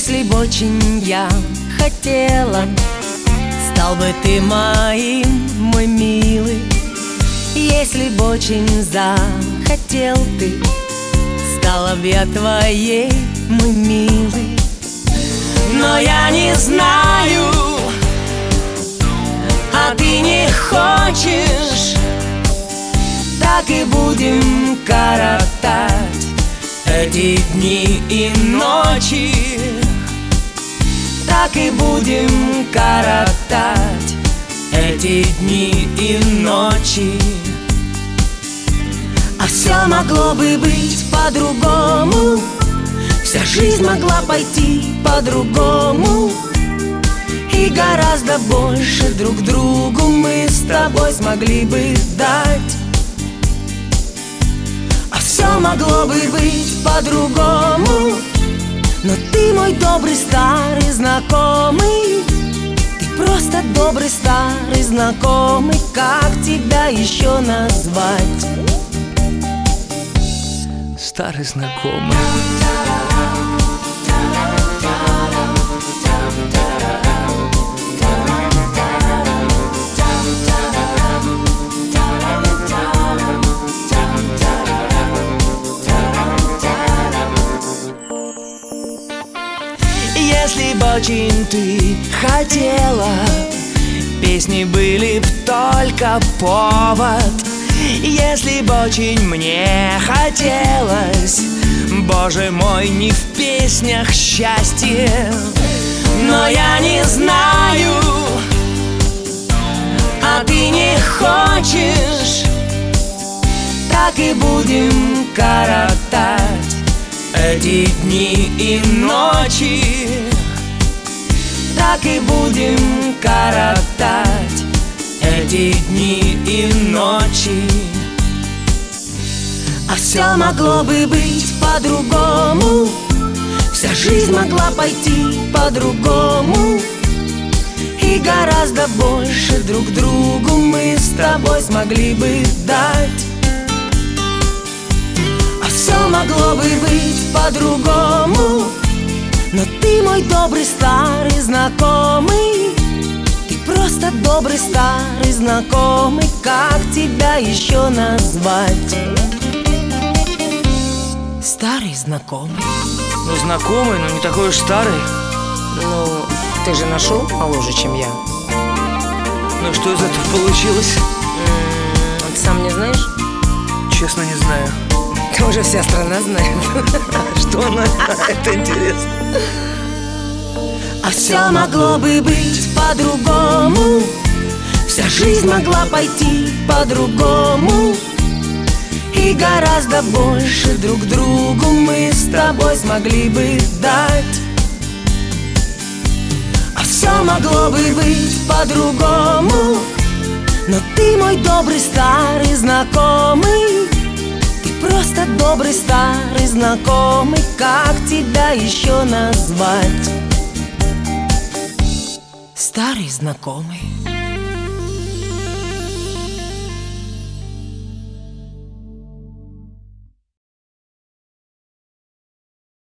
Если б очень я хотела, стал бы ты моим, мой милый. Если б очень захотел ты, стала б я твоей, мой милый. Но я не знаю, а ты не хочешь, так и будем коротать эти дни и ночи. Так и будем коротать эти дни и ночи. А все могло бы быть по-другому, вся жизнь могла пойти по-другому, и гораздо больше друг другу мы с тобой смогли бы дать. А все могло бы быть по-другому, но ты мой добрый старый знакомый. Ты просто добрый старый знакомый. Как тебя еще назвать? Старый знакомый. Если бы очень ты хотела, песни были б только повод. Если бы очень мне хотелось, боже мой, не в песнях счастье. Но я не знаю, а ты не хочешь, так и будем коротать эти дни и ночи. Так и будем коротать эти дни и ночи. А все могло бы быть по-другому, вся жизнь могла пойти по-другому, и гораздо больше друг другу мы с тобой смогли бы дать. А все могло бы быть по-другому, но ты мой добрый старый знакомый. Ты просто добрый старый знакомый. Как тебя еще назвать? Старый знакомый. Ну, знакомый, но не такой уж старый. Ну, ты же нашел моложе, чем я. Ну, что из этого получилось? Ты сам не знаешь? Честно, не знаю. Уже вся страна знает. Что она? Это интересно. А все могло бы быть по-другому, вся жизнь могла пойти по-другому, и гораздо больше друг другу мы с тобой смогли бы дать. А все могло бы быть по-другому, но ты мой добрый старый знакомый. Ты просто добрый старый знакомый. Как тебя еще назвать? Старый знакомый.